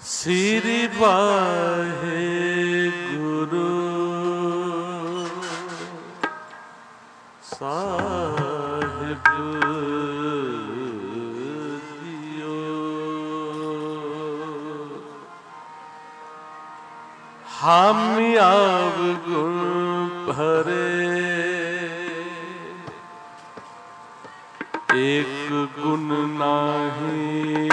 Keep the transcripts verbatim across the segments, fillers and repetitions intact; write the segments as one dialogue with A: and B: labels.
A: श्री वाहेगुरु साहिब जियो। हम आव गुण भरे एक गुण नाही,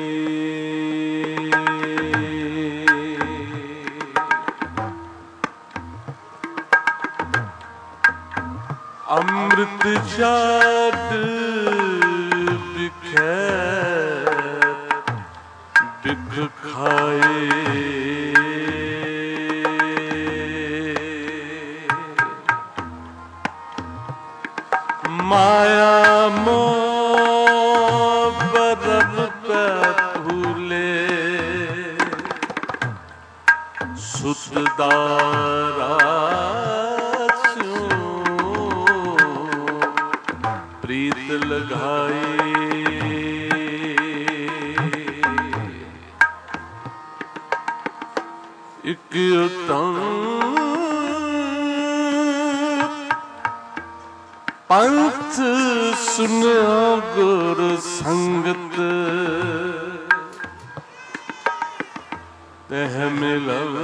A: अमृत छाट बिखै बिख खाए। माया मोह बरब पे भूले सुतदारा प्रीत लगाए। एक उत्तम पंथ सुनिया गुर संगत तह मिलन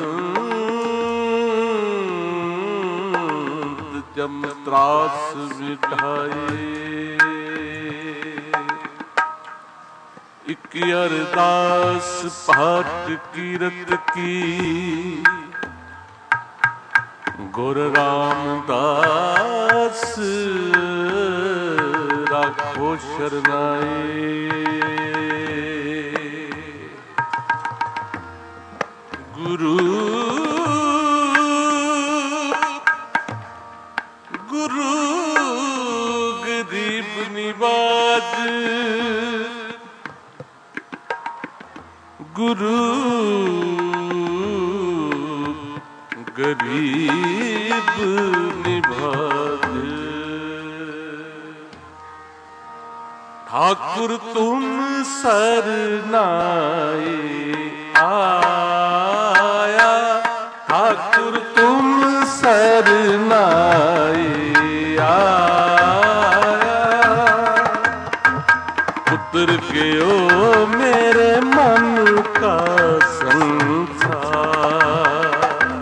A: जम त्रास मिटाए। इक अरदास पाठ कीरत की गुर रामदास राखो शरनाए। गुरु गुरु गरीब निवाज, गुरु गरीब निवाज। ठाकुर तुम सरनाए आया, ठाकुर तुम सरनाए आया। उतर के ओ मेरे मन का संसार,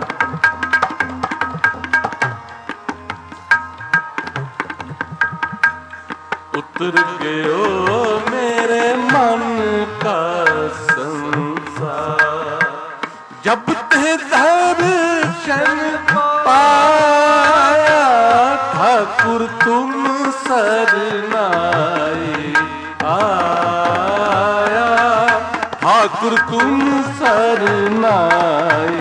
A: उतर गयो मेरे मन का संसार। जब ते दर्शन पाया ठाकुर तुम सरनाए आया, ठाकुर तुम सरनाए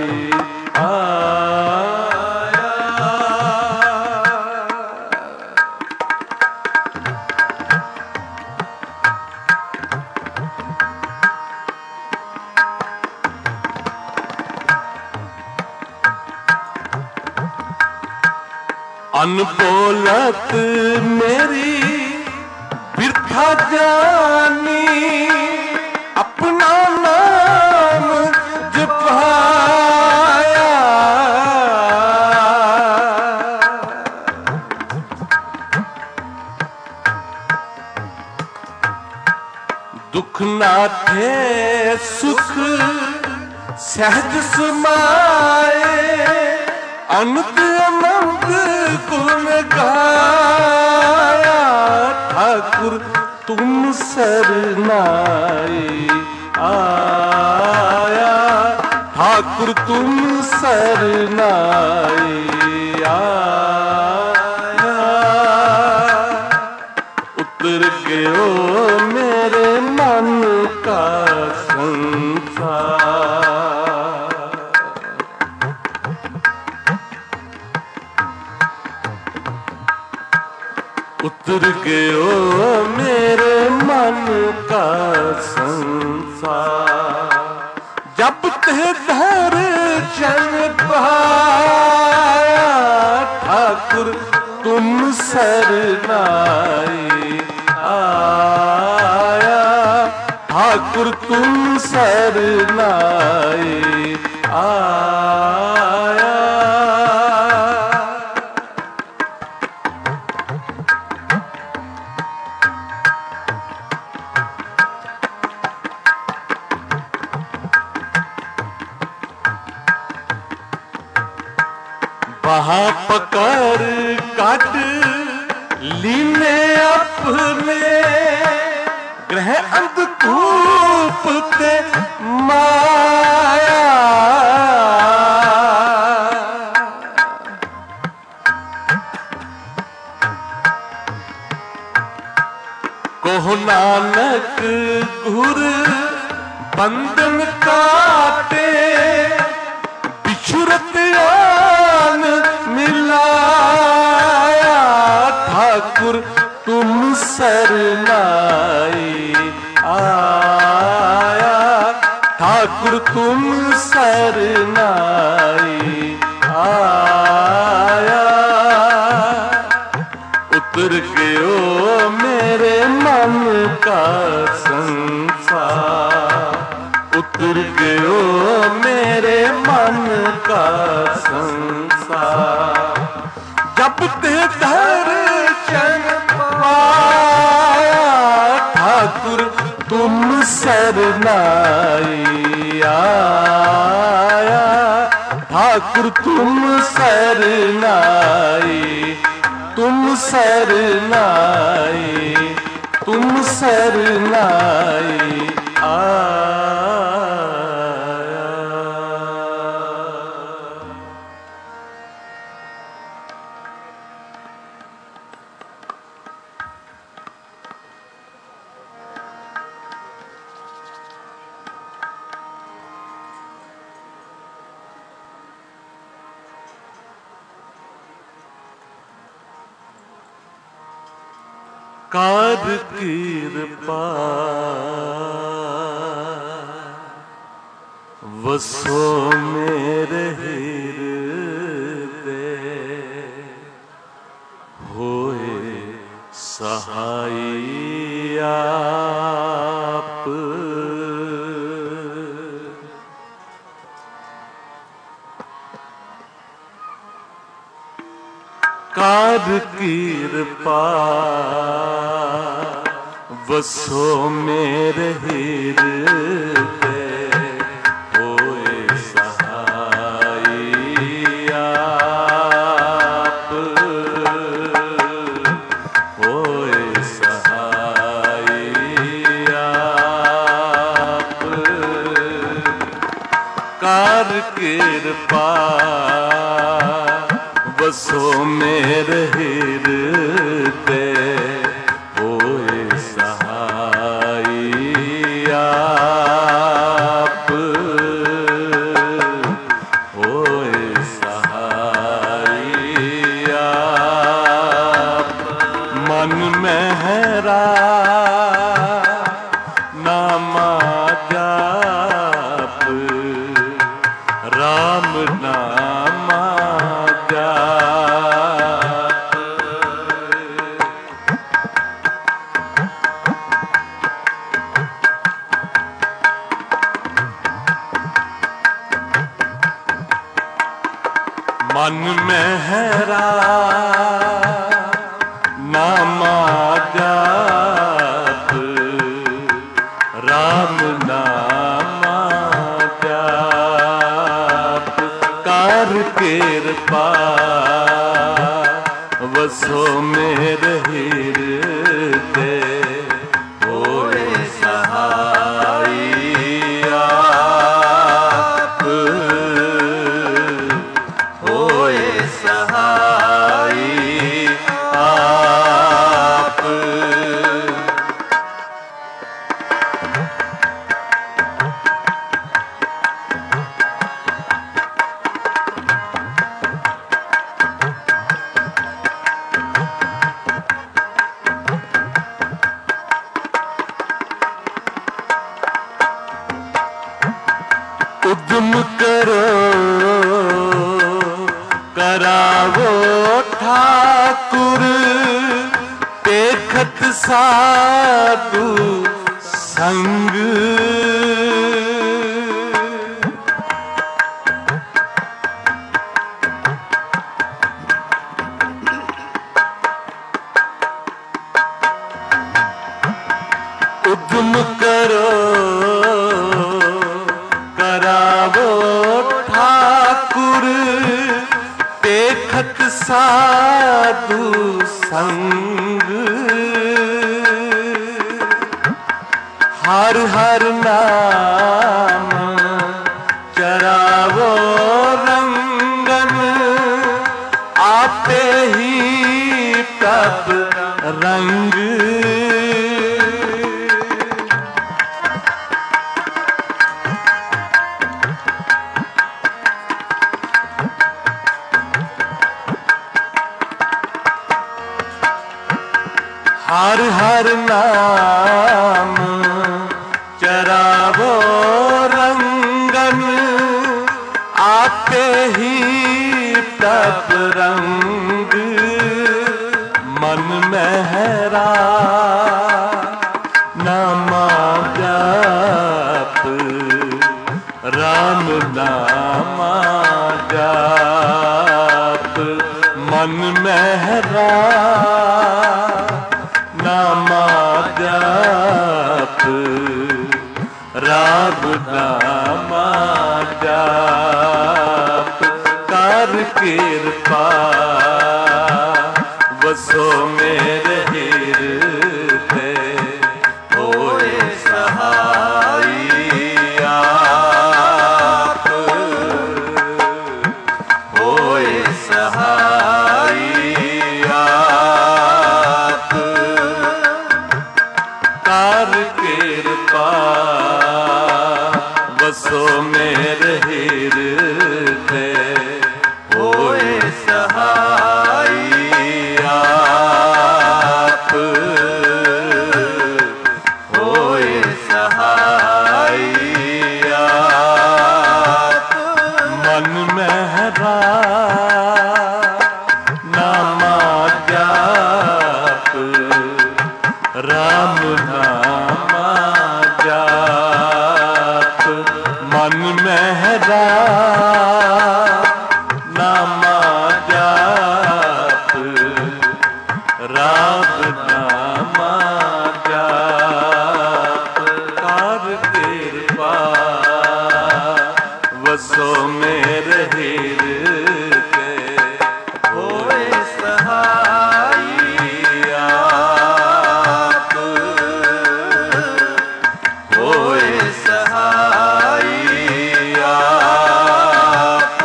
A: आया। अनबोलत मेरी बिरथा जानी, अपना नाम जपाया। दुख ना थे सुख सहज समाए, अनंत अनंत गुण गाया। ठाकुर तुम सरनाए आया, ठाकुर तुम सरनाए आया। उतर गयो मेरे मन का संसार, उतर गयो मेरे मन का संसार। जब ते दर्शन पाया ठाकुर तुम सरनाए आया, ठाकुर तुम सरनाए आया। वहा पकड़ काट लीने अपने ग्रह अंधकूप ते माया। कोह नानक घुर बंधन काटे बिछुरत आन मिलाया। ठाकुर तुम सरनाए आया। ठाकुर तुम सरनाए आया। उतर गयो मेरे मन का संसार। उतर गयो मेरे मन का संसार। जब ते दर्शन पाया। ठाकुर तुम सरनाए आया। ठाकुर तुम सरनाए तुम सरनाए तुम सरनाए आया। कार कृपा वसो मेरे हृदय। होए सहाय आप। कार कृपा वसो मेरे हृदय। होए सहाय आप। होए सहाय आप। कार कृपा वसो मेरे हृदय। होए सहाय आप। होए सहाय आप। मन में हैरा नामा जाप। राम नामा मन में हैरा नामा जाप। राम नामा जाप। कार कृपा वसो मेरे हृदय। होए सहाय आप। होए सहाय आप। उद्यम करो करावो ठाकुर। देखत साधु संग उद्यम करो करावो ठाकुर देखत साधु संग हर हर नाम चरावो रंगन आपे ही प्रभ रंग हर हर नाम चरावो रंगन आपे ही तप रंग मन महरा नामा जाप राम नामा जाप मन महरा नामा जाप राम नामा जाप कर कृपा बसो मेरे हृदय होए सहाई आप होए सहाई आप कर कृपा बसो मेरे हृदय होए सहाई आप होए सहाई आप मन महरा नामा जाप राम नामा जाप मन महरा नामा जाप राम नामा जाप कर कृपा वसो मेरे हृदय होए सहाई आप होए सहाई आप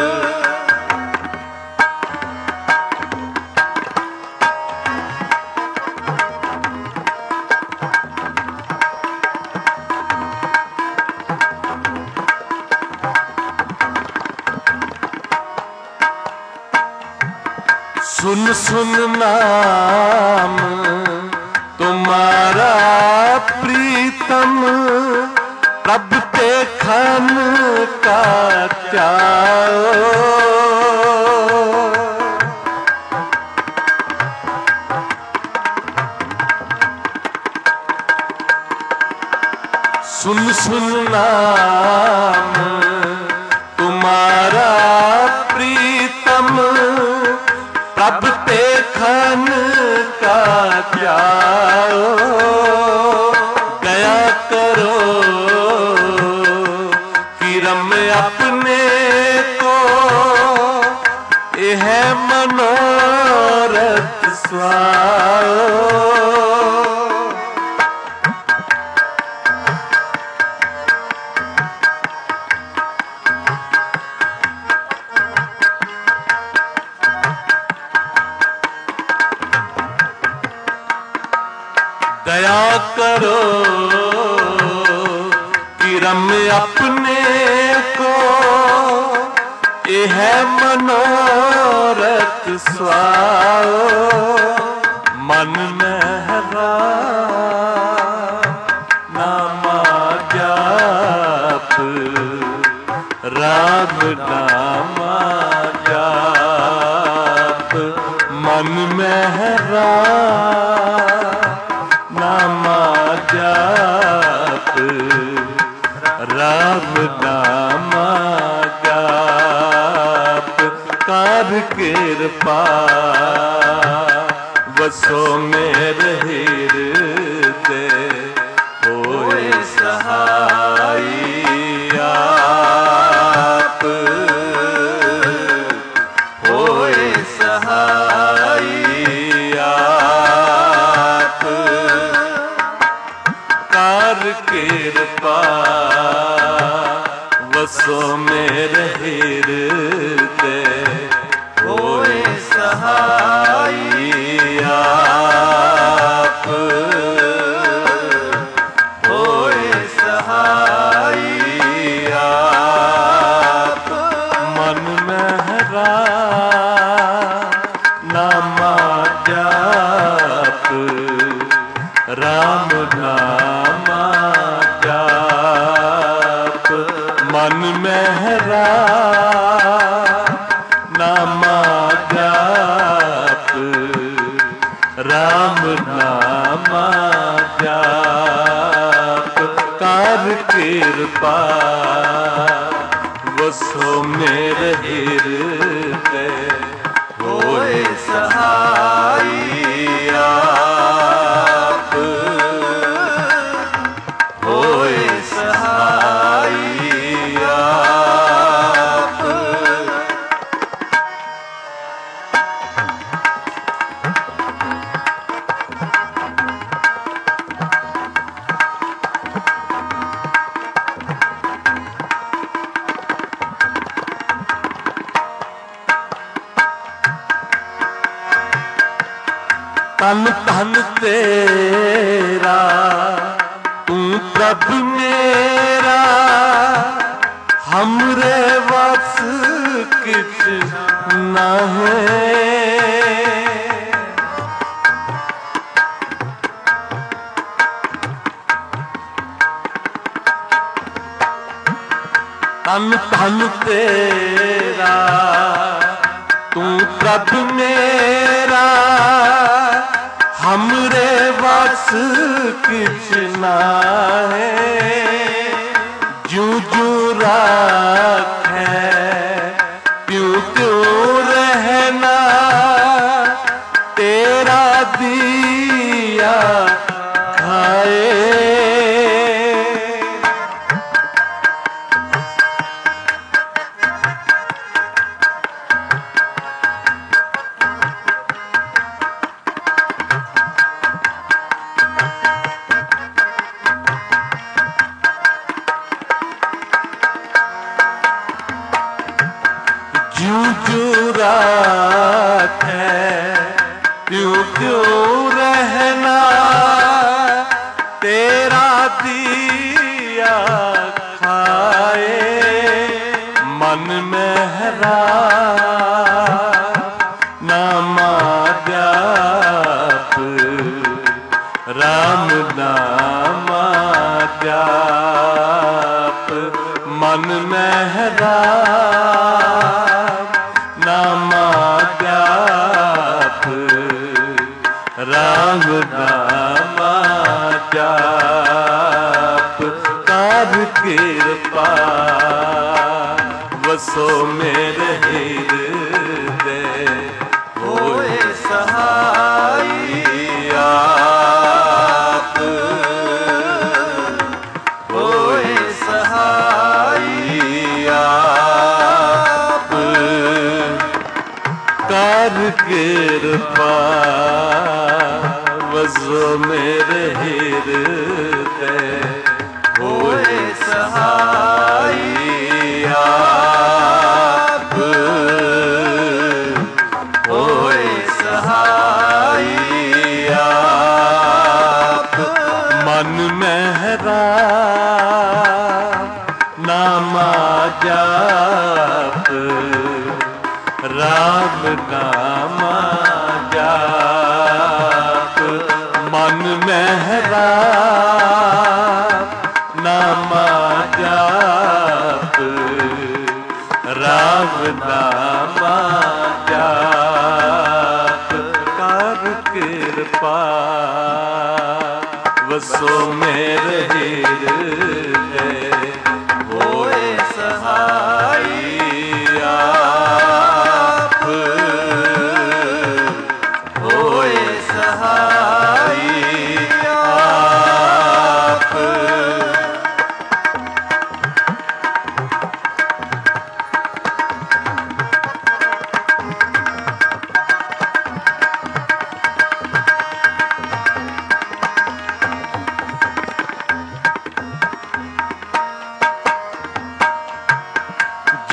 A: सुन सुन नाम तुम्हारा प्रीतम प्रभ ते खन का चाओ सुन सुन नाम तुम्हारा प्रीतम प्रभ ते खन का जाओ दया करो किरम अपने को यह मनोरथ स्वाओ दया करो किरम अपने को यह मनोरथ स्वाओ मन महरा नामा जाप राम नामा जाप मन महरा नामा जाप जाप राम नामा जाप कर कृपा वसो मेरे हृदय होए सहाय आप होए सहाय आप कर कृपा वसो मेरे हृदय होए सहाय आप होए सहाय आप मन महरा नामा जाप राम नामा जाप मन महरा नामा जाप राम नामा जाप कर कृपा वसो मेरे हृदय होए सहाय आप होए सहाय आप तन तन तेरा तू प्रभु मेरा हमरे वस किछ न है तन तन तेरा तू प्रभु मेरा हमरे वस किछ ना है जू जू राखै त्यों त्यों रहना तेरा दिया खाए जू जू राखै त्यों त्यों रहना तेरा दिया खाए मन महरा नामा जाप राम नामा जाप मन महरा नामा जाप राम नामा जाप कर कृपा वसो मेरे हृदय होए सहाय आप होए सहाय आप कर कृपा वसो मेरे हृदय होए सहाय आप होए सहाय आप मन महरा नामा जाप राम नामा जाप मन महरा नामा जाप राम नामा जाप कर कृपा वसो मेरे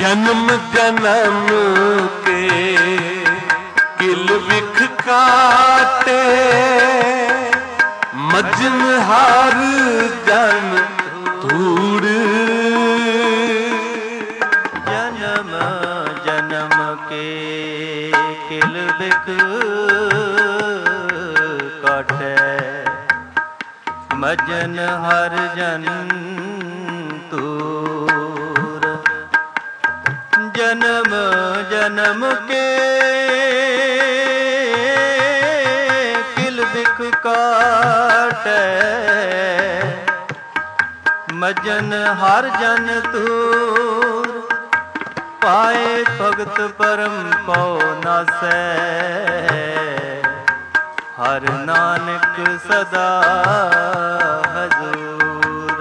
A: जन्म जन्म के किल विख काटे, मजन हार जन धूड़।
B: जन्म जन्म के किल विख काटे, मजन हर जन तूर। जन्म जन्म के किल बिख काटे, मजन हर जन तूर। पाए भगत परम पौ नासै, हर नानक सदा हजूर।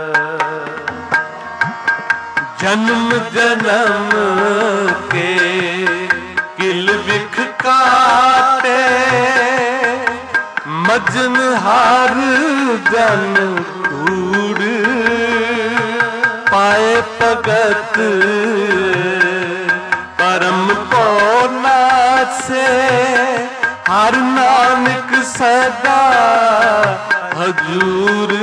A: जन्म जन्म के किल विख काटे, मजन हार जन कूड़। पाए भगत परम पौ नासे, हर नानक सदा हजूर।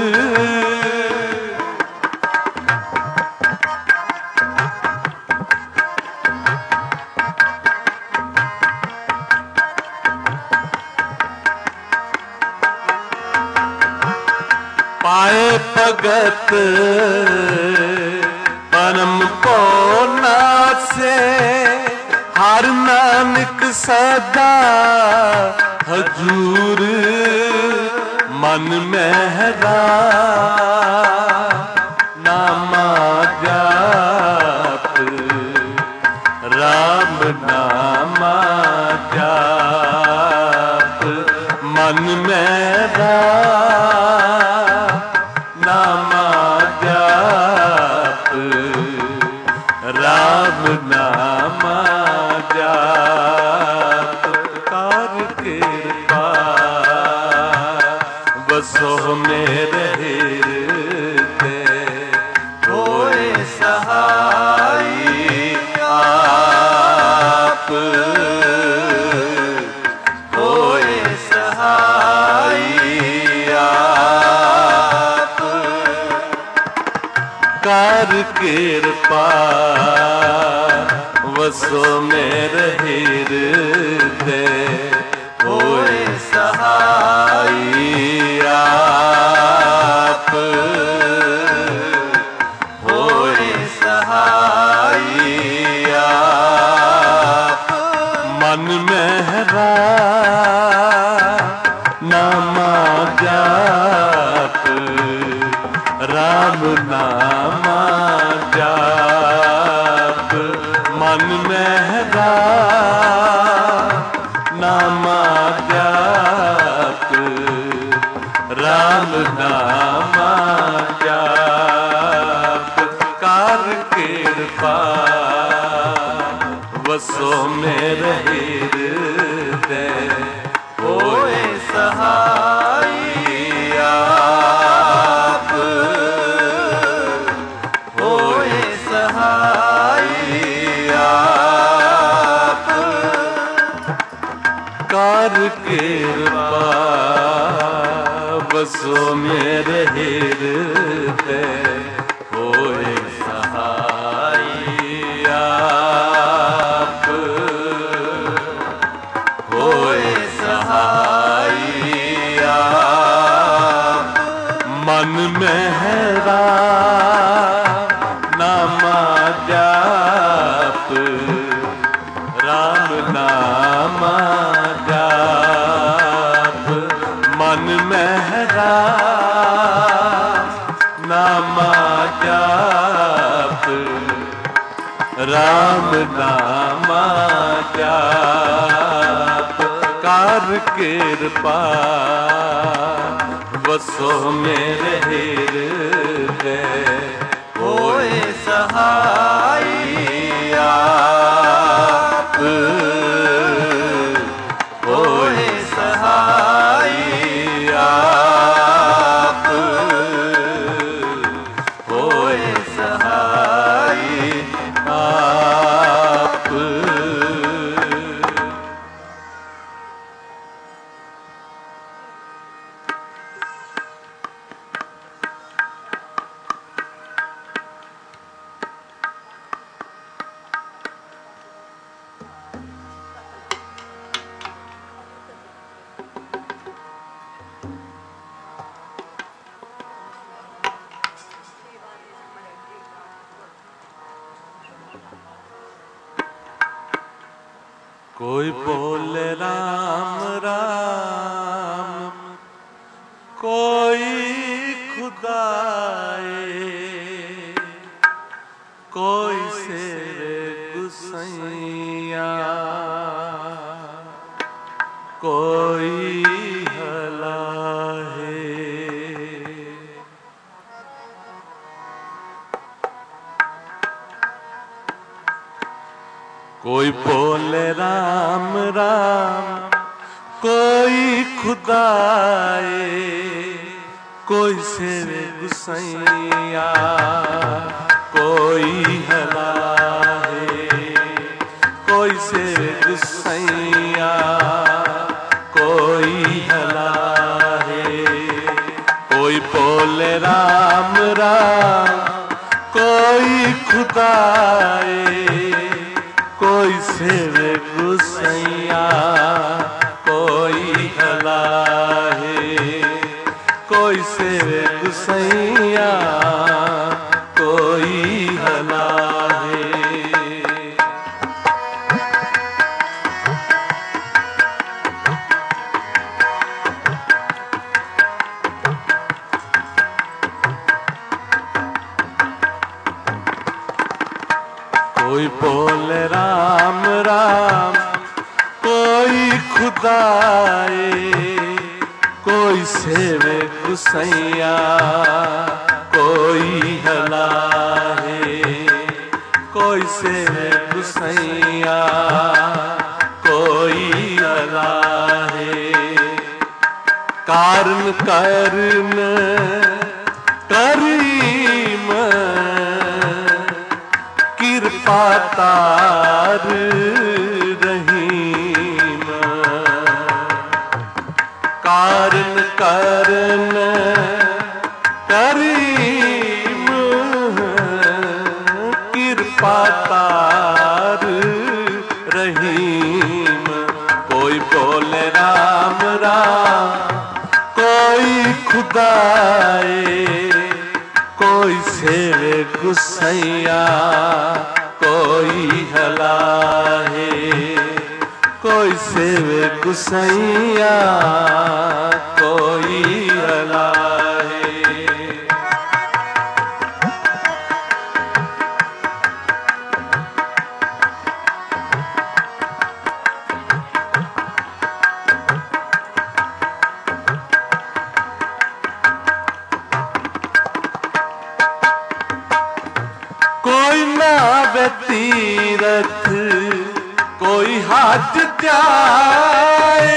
A: पाए भगत परम पौ नासे, हर नानक सदा हजूर। मन महरा नामा जाप, राम नामा जाप। मन महरा नामा जाप, राम नामा जाप। कर कृपा बसो मेरे हृदय, होए सहाय आप। होए सहाय आप। कर कृपा वसो मेरे हृदय, होए सहाय आप। होए सहाय आप। मन महरा नामा जाप, राम नामा जाप। मन महरा नामा जाप, राम नामा जाप। कर कृपा वसो मेरे हृदय, होए सहाय आप। होए सहाय आप। कर कृपा बसो मेरे हृदय, होए सहाय आप। होए सहाय आप। मन महरा नामा जाप, राम नामा जाप। मन महरा नामा जाप, राम नामा जाप। कर कृपा वसो मेरे हृदय, होए सहाय आप। होए सहाय आप। होए सहाय आप। कोई बोले राम राम, कोई खुदाए, कोई सेवे गुसैया, कोई हलाहे। कोई बोले राम राम, कोई खुदाए, कोई सेवे गुसैया, कोई हलाहे, कोई सेवे गुसैया, कोई हलाहे। कोई बोले राम राम, कोई खुदाए, कोई सेवे गुसैया, कोई हलाहे, कोई सेवे गुसैया, कोई हलाहे। कोई बोले राम राम, कोई खुदाए, कोई सेवे गुसैया, कोई हलाहे, कोई सेवे गुसैया, कोई हलाहे। कारण करन करीम, कृपा तार रहीम। कारण करन करीम, कृपा तार रहीम। कोई बोले राम राम, कोई खुदाए, कोई सेवे गुसैया, कोई हलाहे, कोई सेवे गुसैया, कोई हलाहे। कोई नावे तीरथ, कोई हाथ त्याए,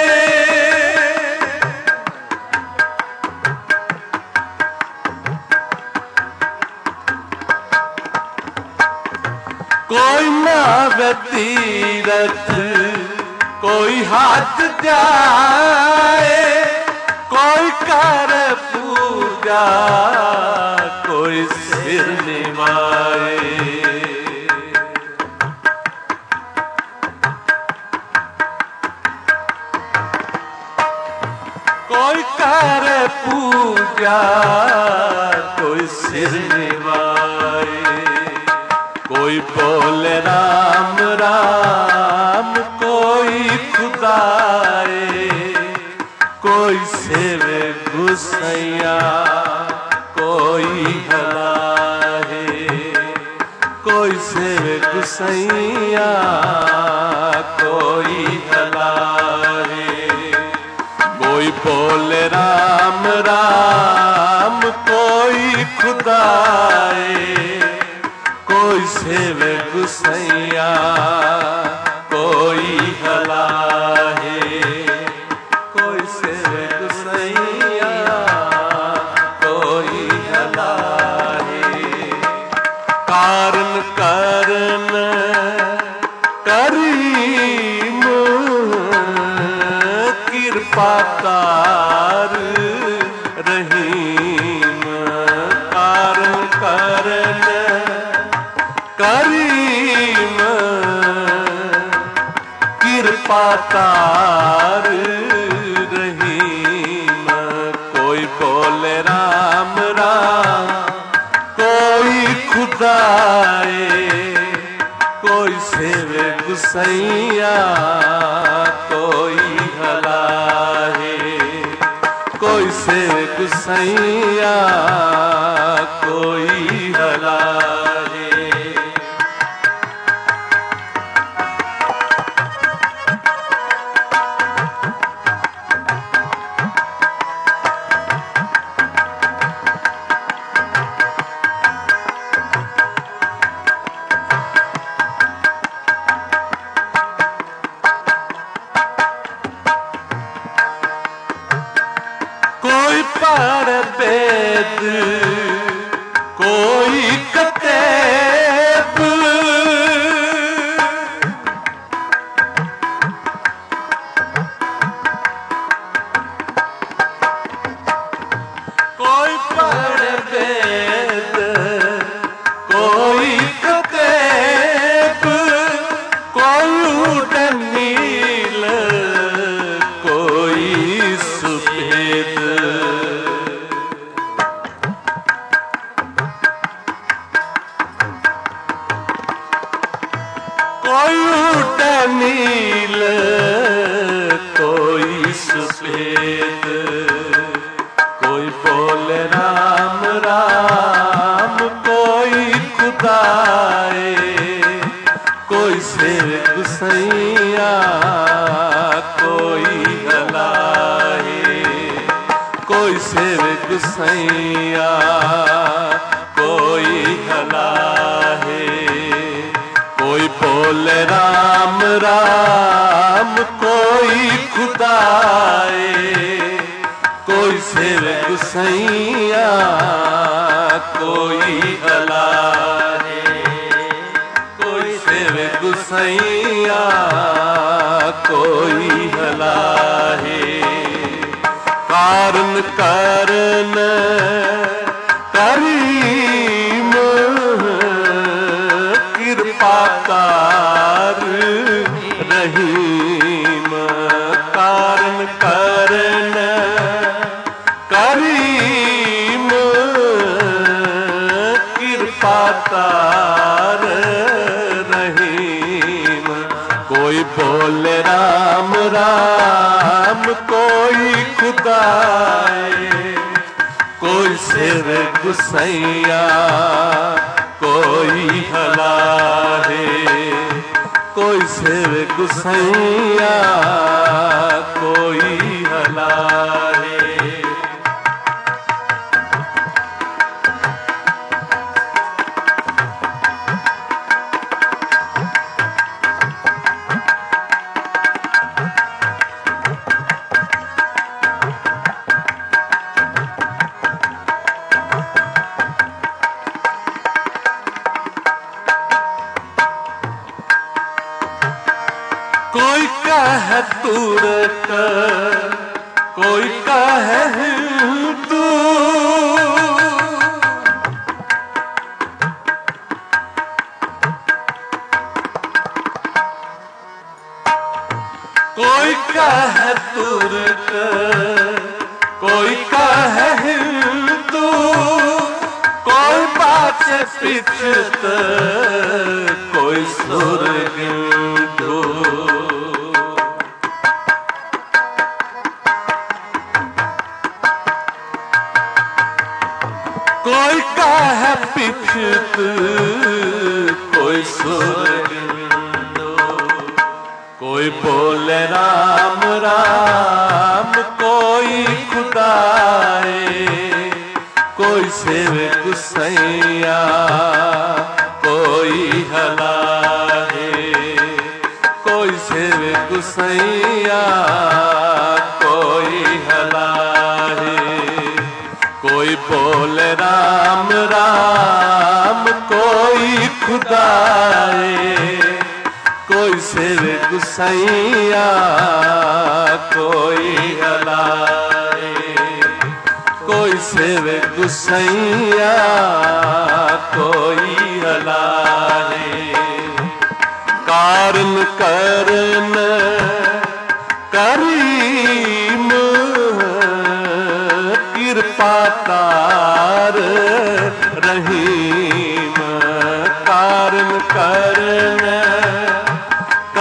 A: कोई नावे तीरथ, कोई हाथ त्याए, कोई कर पूजा, कोई सिर निभाए। कोई कर पूजा, कोई सिर निभाए। कोई बोले राम राम, कोई खुदाए, कोई सेवे गुसैया, कोई हलाहे, कोई सेवे गुसैया, कोई हलाहे। कोई बोले राम राम, कोई खुदाए, कोई सेवे गुसैया, कोई हलाहे, कोई सेवे गुसैया, कोई हलाहे। कारण करन करीम, कृपा तार रहीम। कारण करन करीम, कृपा तार रहीम। कोई बोले राम राम, कोई खुदाए, कोई सेवे गुसैया कोई हलाहे, कोई से गुसैया कोई हलाहे। कोई पढ़ वेद कोई कतेब, कोई पढ़ वेद कोई कतेब, कोई उड़नील कोई सुभेद। कोई उड़नील कोई सुभेद, कोई बोले राम राम कोई खुदाए, कोई से गुसैया कोई हलाहे, कोई से गुसैया कोई हलाहे। कोई बोले राम राम कोई खुदाए, कोई सिर गुसैया कोई हलाहे, कोई सिर गुसैया कोई हलाहे। कारण करन करीम कृपाकार रहीम, कारण करन करीम कृपाकार रहीम। कोई बोले राम राम कोई खुदाए, कोई सिर गुसैया कोई हलाहे, कोई सिर गुसैया कोई हलाहे। कोई कहे तुर्क कोई कहे हिंदू, कोई कहे तुर्क कोई कहे हिंदू, कोई बाचे पिछत कोई स्वर्ग हिंदू। कोई कहे पिछत कोई स्वर्ग हिंदू, कोई बोले राम राम कोई खुदाए, कोई सिर गुसैया कोई हलाहे, कोई सिर गुसैया कोई हलाहे। कोई बोले राम राम कोई खुदाए, कोई सिर गुसैया कोई हलाए, कोई सिर गुसैया कोई हलाए। कारण करन करीम कृपाकार रहीम, कारण करन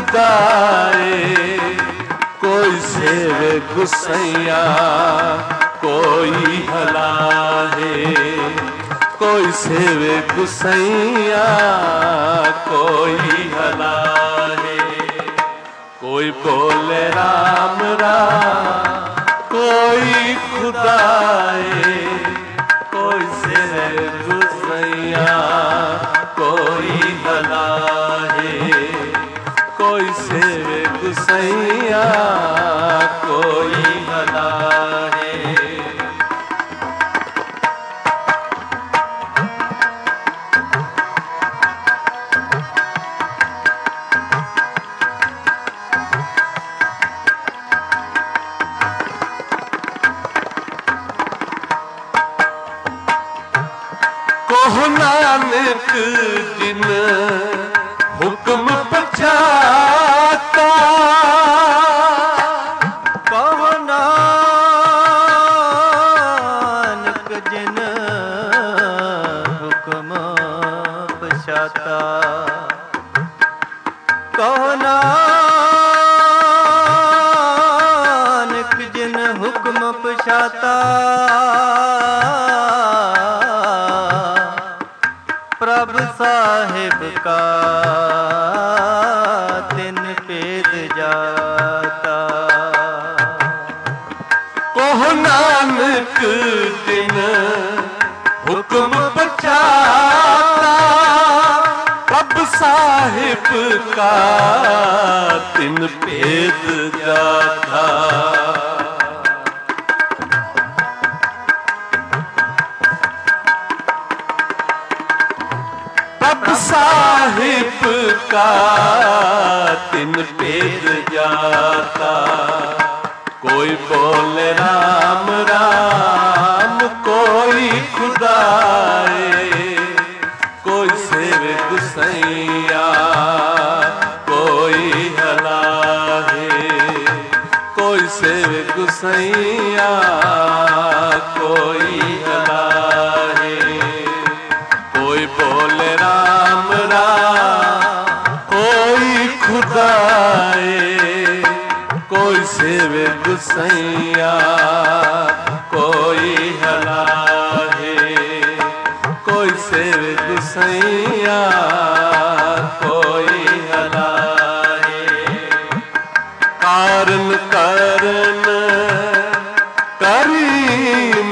A: खुदाए कोई सेवे गुसैया कोई हला है कोई सेवे गुसैया कोई हला है कोई बोले राम राम कोई खुदाए कोई सेवे गुसैया कोई हला है कोई सेवे गुसैया कोई हला है कोह नानक जिन हुक्म पचाता
B: कहो नानक जिन हुक्म पछाता कहो नानक जिन हुक्म पछाता प्रभु साहिब का तिन पेद जाता
A: कोह नानक दिन हुक्म बचाता प्रभु साहिब का तिन पेद जाता प्रभु साहिब का तिन पेद जाता कोई बोले राम राम कोई खुदाए कोई सेवे गुसैया कोई हला है कोई सेवे गुसैया कोई हला है कोई बोले राम राम कोई खुदाए कोई सेवे गुसैया कोई हला है कोई सेवे गुसैया कोई हला है कारण कारण करीम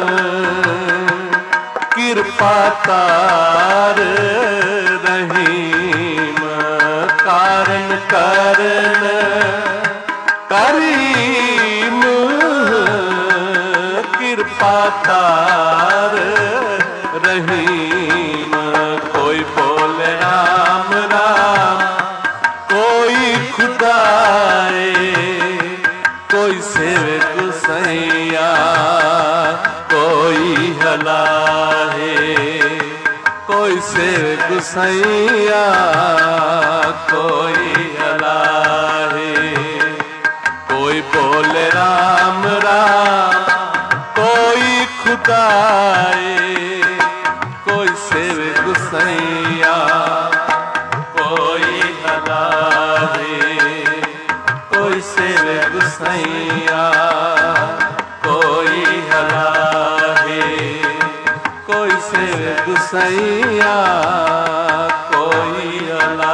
A: कृपा तार रहीम कारण कारण करीम कृपा तार रहीम कोई बोले राम राम कोई खुदाए कोई सेवे गुसैया कोई हला है कोई सेवे गुसैया कोई हला है कोई बोले राम राम कोई खुदाए कोई सेवे गुसैया कोई हला है कोई सेवे गुसैया कोई हला है कोई सेवे गुसैया कोई हला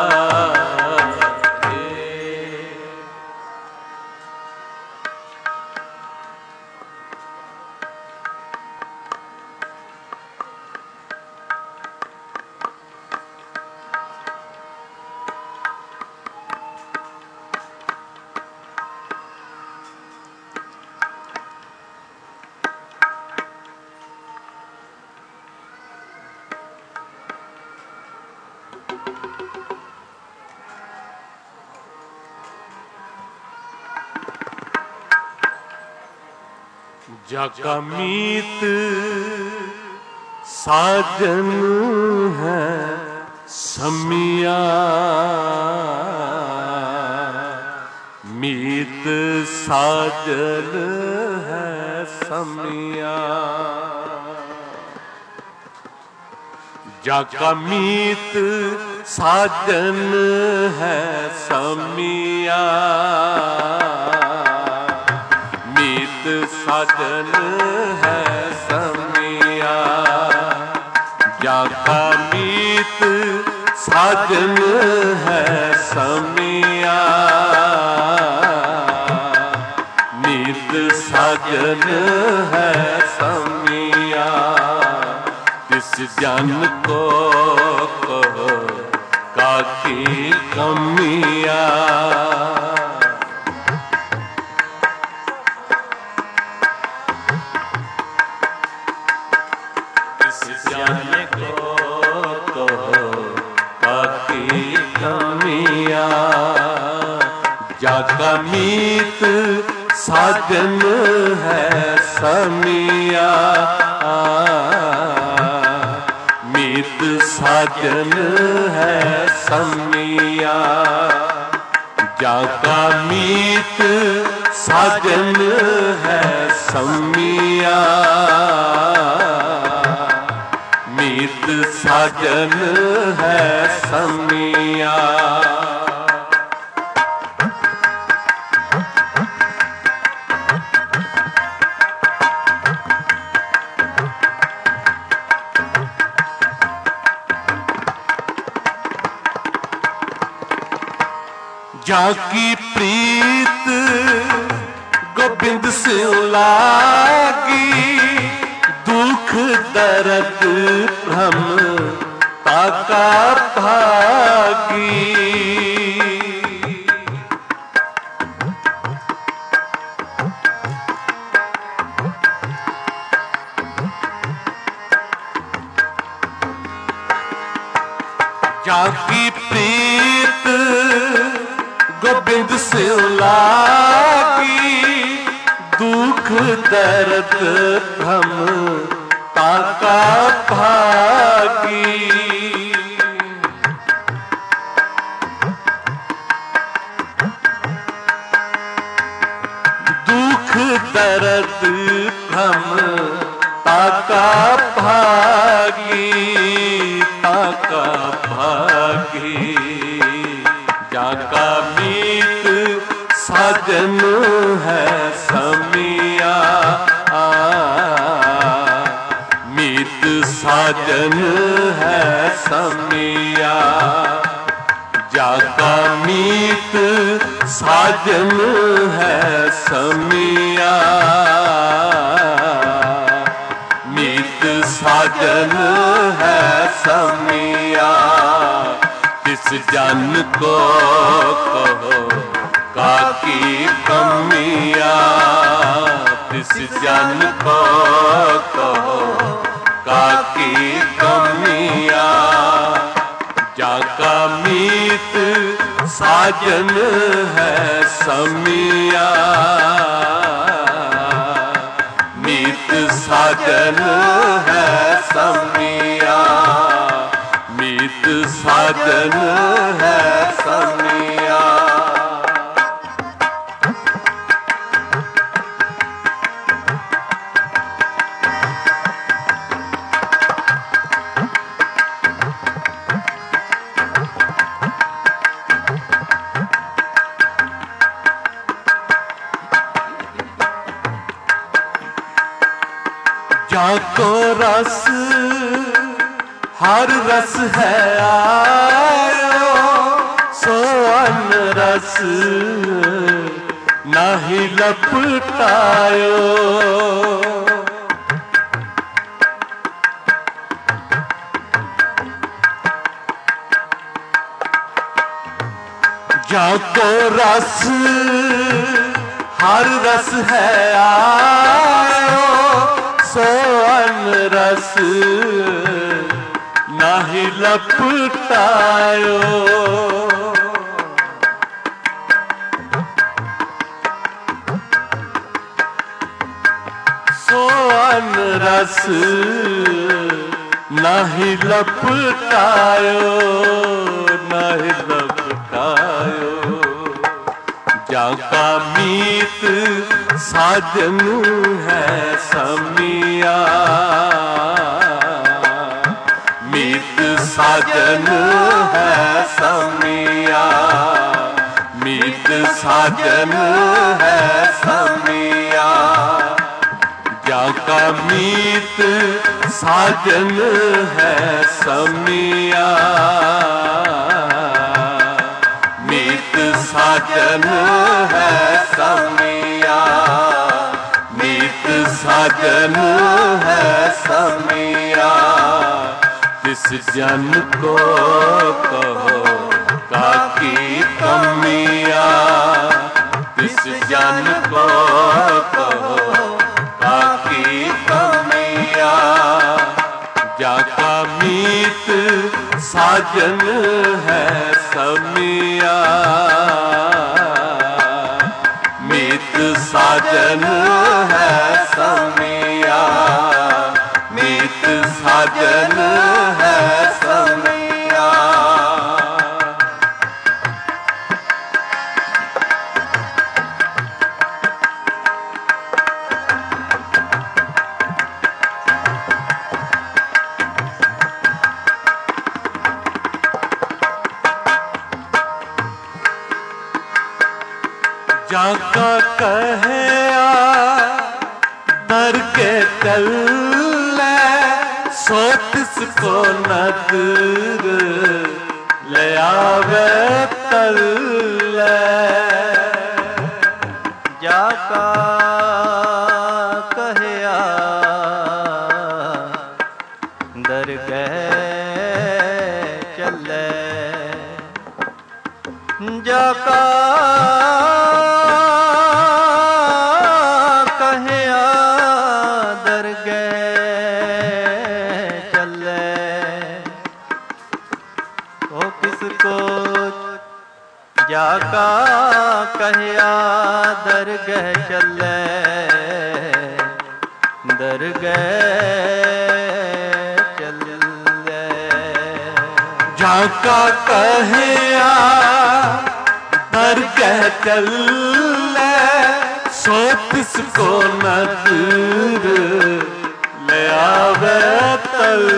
A: जाका मीत साजन है समिया मीत साजन है समिया जाका मीत साजन है समिया, मीत साजन है समिया, जाका मीत साजन है समिया, मीत साजन है समिया, तिस जन को कहो काकी कमिया, तिस जन को कहो काकी कमिया, जाका मीत साजन है समिया, मीत साजन है समिया, जाका मीत साजन है समिया, मीत साजन है समिया। जाकी प्रीत गोबिंद से लागी, दुख दर्द भ्रम ताका भागी, जाकी प्रीत गोबिंद से लागी, दुख दर्द भ्रम ताका भागी, दुख दर्द भ्रम ताका भागी, ताका भागी, जाका मीत साजन है समिया, मीत साजन है समिया, जाका मीत साजन है समिया, मीत साजन है समिया, तिस जन को कहो काकी कमिया, तिस जन को कहो काकी कमिया, जाका मीत साजन है समिया, मीत साजन है समिया, मीत साजन है समिया। जाको रस हर रस है आयो, सो अन रस नाही लपटायो, जाको रस हर रस है आयो, सो अन रस नाही लपटायो, सो अन रस नाही लपटायो, नाही लपटायो, जाका मीत साजन है समिया, मीत साजन है समिया, मीत साजन है समिया। जाका मीत साजन है समिया, मीत साजन है समिया, मीत साजन है समिया। जिस जन को कहो काकी कमिया, जिस जन को कहो काकी कमिया। जाका मीत साजन है समिया, मीत साजन है समिया, मीत साजन है समिया। जाका कहे दर के चल सो तिसको नदर ले आवे तल।
B: जाका कहया दरगह चले, जाका कहया दरगह चले। ओ किसको जाका कहया दरगह चले, दरगह चले।
A: जाका कहया दरगह चले, सो तिसको नदर ले आवे तल।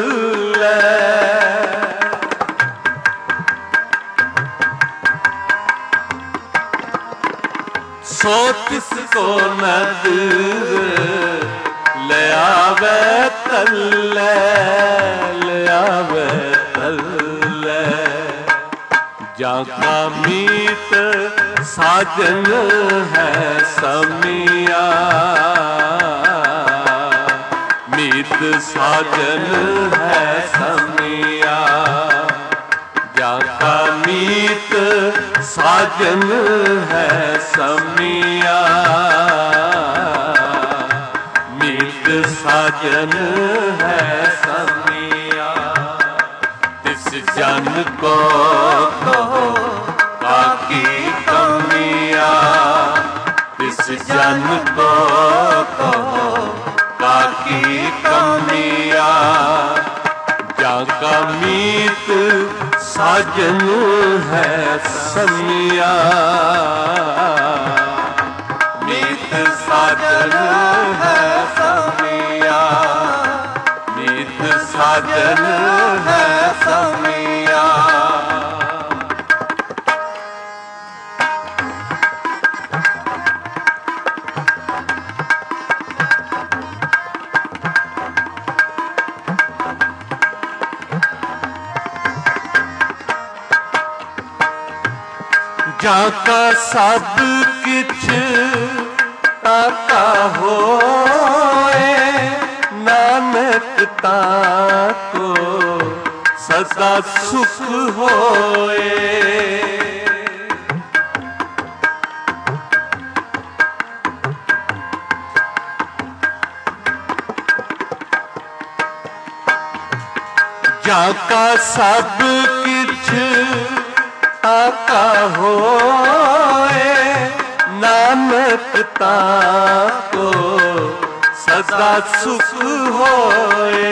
A: सो तिसको नदर ले आवे तल, ले आवे तल। जाका मीत साजन है समिया, मीत साजन है समिया। जाका मीत साजन है समिया, मीत साजन है समिया। तिस जन को कहो काकी कमिया, तिस जन को कहो काकी कमिया। जाका मीत साजन है समिया, मीत साजन है समिया, मीत साजन है समिया। जाका सब किछ ताका होए, नानक ताको सदा सुख होए। जाका सब किछ ताका होए, नानक ताको सदा सुख होए।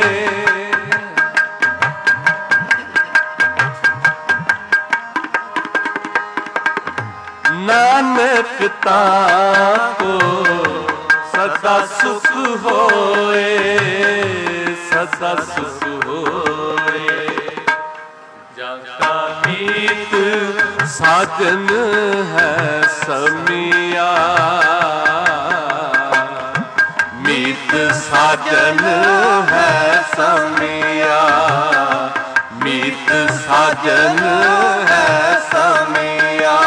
A: नानक ताको सदा सुख होए, सदा सुख होए। साजन है समिया, मीत साजन है समिया, मीत साजन है समिया।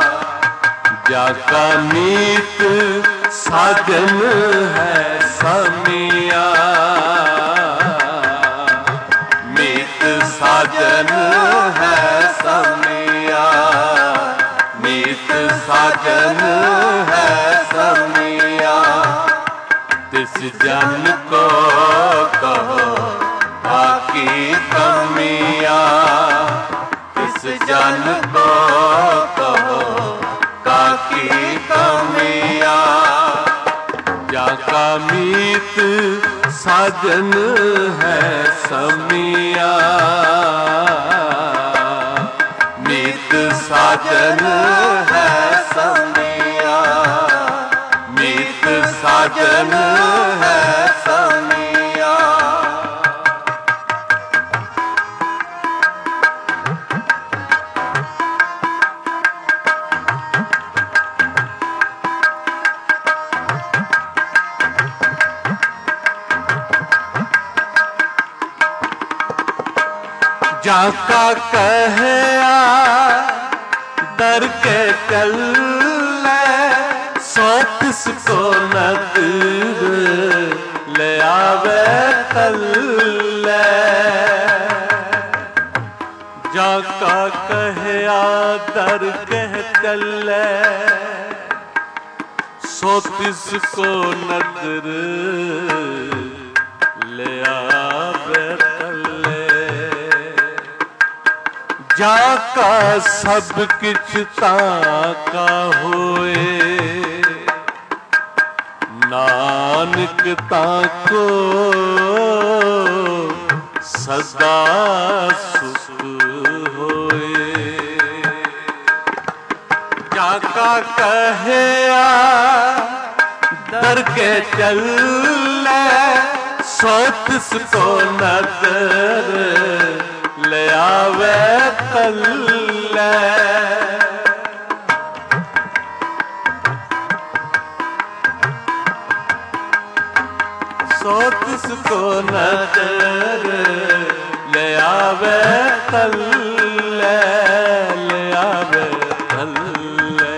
A: जाका मीत साजन है समिया, मीत साजन है समिया, मीत साजन है समिया। तिस जन को कहो बाकी कमिया, तिस जन को कहो बाकी कमिया। जाका मीत साजन है समिया, मीत साजन है समिया, मीत साजन है समिया। जाका कहया दर के चल, सो तिसको नदीर ले आवे तल्ले। जाका कहया दर के चले, सो तिसको नदीर ले आवे तल्ले। जाका सब किछ ताका होए, नानक ताको सदा सुख होए। जाका कहया दर के चले, सो तिसको नदर ले आवे तल्ले। सो तिसको नदर ले आवे तल्ले, ले आवे तल्ले।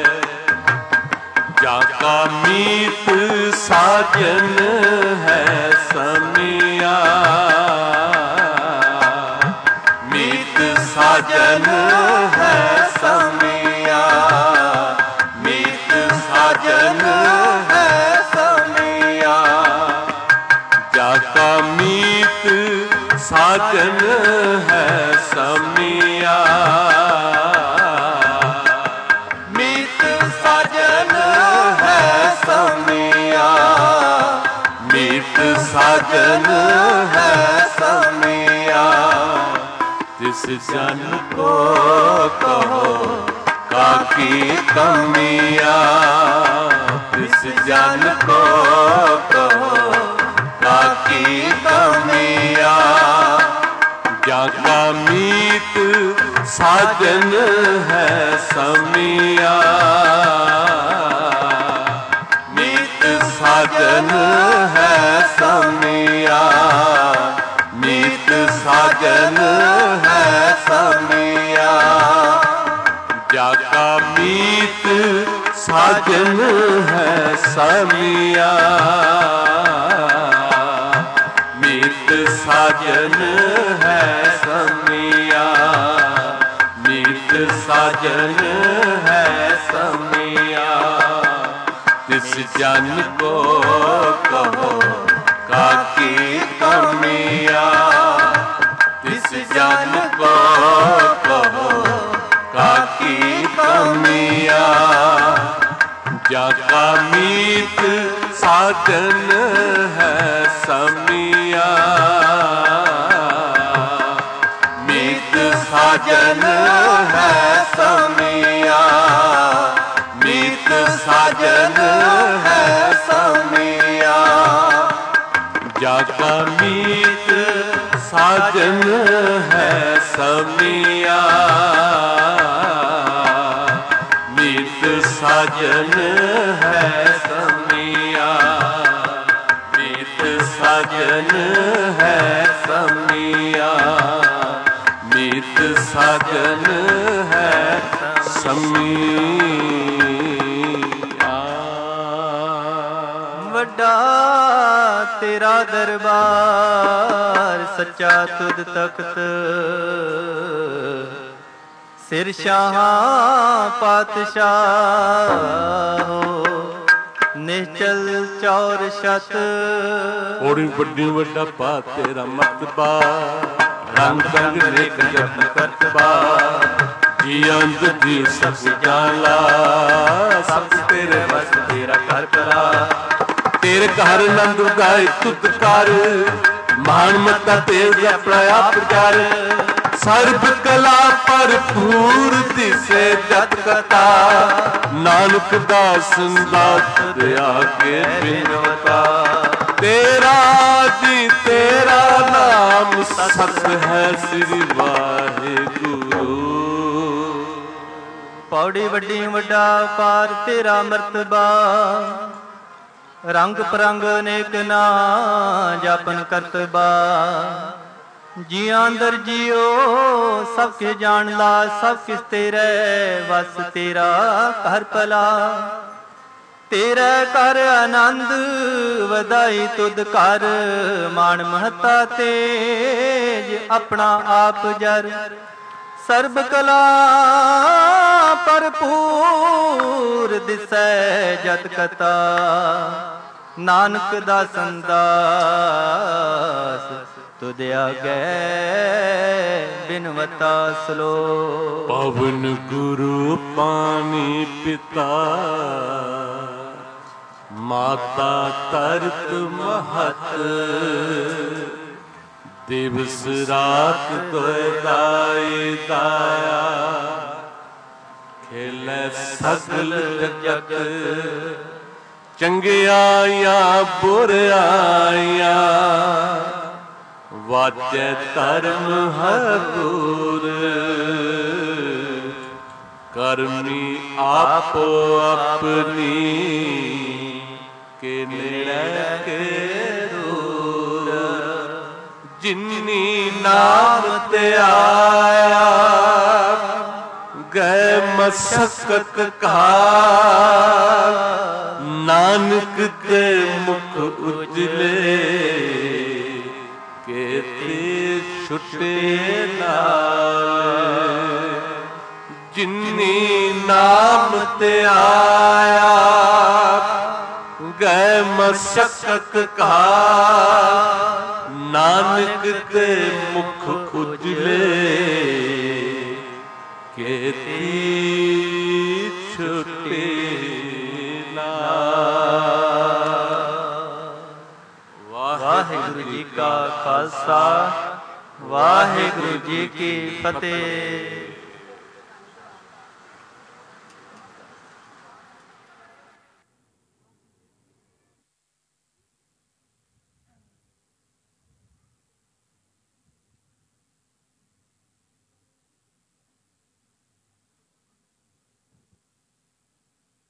A: जाका मीत साजन है समिया, मीत साजन है समिया, मीत साजन है समिया। जाका मीत साजन है समिया, मीत साजन है समिया, मीत साजन है समिया। तिस जन को कहो काकी कमिया, तिस जन को कहो काकी कमिया। जाका मीत साजन है समिया, मीत साजन है समिया, मीत साजन है समिया। जाका मीत साजन है समिया, मीत साजन है समिया, मीत साजन है समिया। तिस जन को कहो काकी कमिया, तिस जन को कहो काकी कमिया। जाका मीत साजन है समिया, मीत साजन है समिया, मीत साजन है समिया। जाका मीत साजन है समिया, ਸਾਜਨ ਹੈ ਸਮੀਆ, ਮੀਤ ਸਾਜਨ ਹੈ ਸਮੀਆ, ਮੀਤ ਸਾਜਨ ਹੈ ਸਮੀਆ।
B: ਵੱਡਾ ਤੇਰਾ ਦਰਬਾਰ ਸੱਚਾ ਤੁਧ ਤਖਤ, ਸਿਰ ਸ਼ਾਹਾਂ ਪਾਤਸ਼ਾਹੋ ਨਿਸ਼ਚਲ ਚੌਰ ਛਤ।
A: ਬੜੀ ਵੱਡੀ ਵੱਡਾ ਪਾ ਤੇਰਾ ਮਰਤਬਾ, ਰੰਗ ਰੰਗ ਨੇਕ ਜਪ ਕਰਤਬਾ, ਜੀ ਅੰਤ ਜੀ ਸਭ ਜਾਲਾ, ਸਭ ਤੇਰੇ ਵਸ ਤੇਰਾ ਕਰ ਕਰਾ। ਤੇਰੇ ਘਰ ਨੰਦ ਗਾਏ ਤੁਧ ਕਰ, ਮਾਨ ਮਤਾ ਤੇਜ ਆਪਣਾ ਆਪ ਕਰ। ਸਰਬ ਕਲਾ ਭਰਪੂਰ ਦਿਸੇ ਜਤ ਕਥਾ, ਨਾਨਕ ਦਾਸ ਦਾਤ ਦਇਆ ਕੇ ਬਿਨਵਤਾ। ਤੇਰਾ ਜੀ ਤੇਰਾ ਨਾਮ ਸਤ ਹੈ ਸ੍ਰੀ ਵਾਹਿਗੁਰੂ।
B: ਪੌੜੀ ਵੱਡੀ ਵੱਡਾ ਪਾਰ ਤੇਰਾ ਮਰਤਬਾ, ਰੰਗ ਪਰੰਗ ਅਨੇਕ ਨਾ ਜਾਪਨ ਕਰਤਬਾ। ਜੀਆਂ ਅੰਦਰ ਜੀਓ ਸਭ ਕੇ ਜਾਣ ਲਾ, ਸਭ ਕਿਸ ਤੇਰੇ ਵਸ ਤੇਰਾ ਘਰ ਭਲਾ। ਤੇਰੇ ਘਰ ਆਨੰਦ ਵਧਾਈ ਤੁਧ ਕਰ, ਮਾਣ ਮਹਤਾ ਤੇਜ ਆਪਣਾ ਆਪ ਜਰ। ਸਰਬ ਕਲਾ ਭਰਪੂਰ ਦਿਸੈ ਜਤ ਕਥਾ, ਨਾਨਕ ਦਾਸਨ ਦਾਸ ਤੁਧ ਆਗੇ ਬਿਨਵਤਾ ਸਲੋ।
A: ਪਵਨ ਗੁਰੂ ਪਾਣੀ ਪਿਤਾ, ਮਾਤਾ ਤਰਤ ਮਹਤ। ਦਿਵਸ ਰਾਤ ਤੋਇ ਦਾਈ ਦਾਇਆ, ਖੇਲੇ ਸਗਲ ਜਗਤ। ਚੰਗਿਆਈਆਂ ਬੁਰਿਆਈਆਂ, ਵਾਚੈ ਧਰਮ ਹਰਪੂਰ। ਕਰਮੀ ਆਪੋ ਆਪਣੀ, ਕੇ ਨੇੜੇ ਕੇ ਦੂਰ। ਜਿਨੀ ਨਾਮ ਤੇ ਆਇਆ, ਗਏ ਮਸਕਤ ਘਾਰ। ਨਾਨਕ ਕੇ ਮੁਖ ਉਜਲੇ, ਕੇਤੇ ਛੁਟੇ ਨਾਲ। ਜਿਨੀ ਨਾਮ ਤੇ ਆਇਆ, ਗਏ ਮਸਕਤ ਘਾਰ। ਨਾਨਕ ਕੇ ਮੁਖ ਉਜਲੇ, ਕੇਤੀ ਛੁਟੇ ਨਾਲ।
B: ਵਾਹਿਗੁਰੂ ਜੀ ਕਾ ਖਾਲਸਾ, ਵਾਹਿਗੁਰੂ ਜੀ ਕੀ ਫਤਿਹ।